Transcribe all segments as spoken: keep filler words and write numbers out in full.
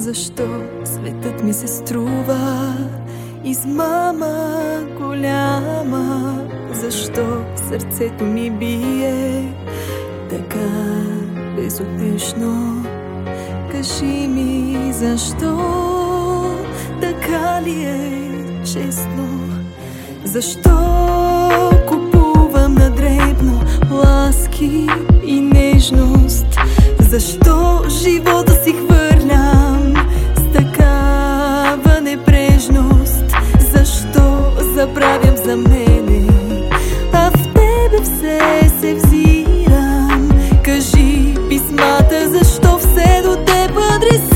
Защо светът ми се струва измама голяма? Защо сърцето ми бие така безутешно? Кажи ми, защо така ли е честно? Защо купувам на дребно ласки и нежност? Защо живота си хвърлям с такава небрежност? Защо забравям за мене, а в тебе все се взирам? Кажи писмата, защо все до теб адресирам?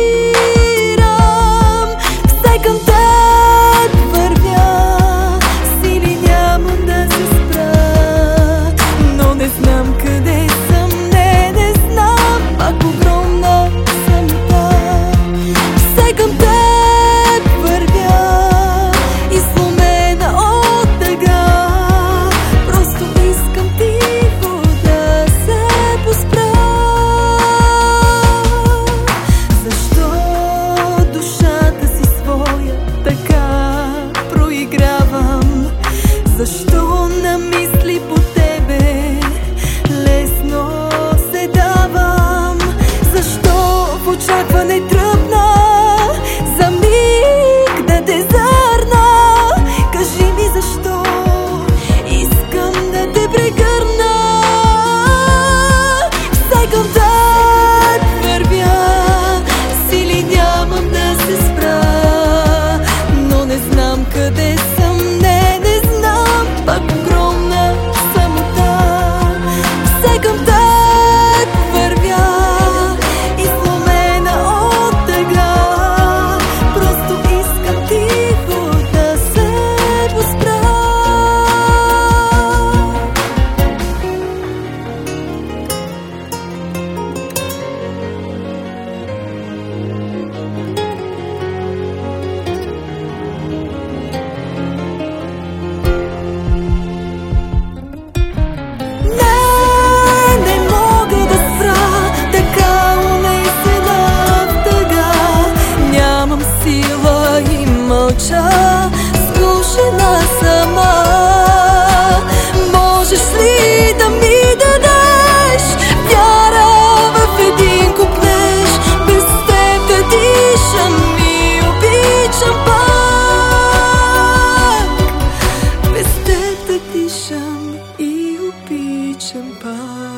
Все към теб вървя, сили нямам да се спра, но не знам къде съм. Не, не знам, пак огромна самота. Все към теб вървя, изломена от тъга. Просто искам тихо да се поспра. Защо душата си своя така проигравам? Защо на мисли по тебе лесно се давам? Защо в очакване тръпна за миг да те зърна? Кажи ми защо искам да те прегърна. Все към теб вървя, сили нямам да се спра, но не знам къде съм. Не, не знам, пак огромна самота. Все към теб вървя, изломена от тъга. Просто искам тихо да се поспра. Сила и мълча, скушена сама. Можеш ли да ми дадеш вяра в един куплеж? Без теб да дишам и обичам пак. Без теб да дишам и обичам пак.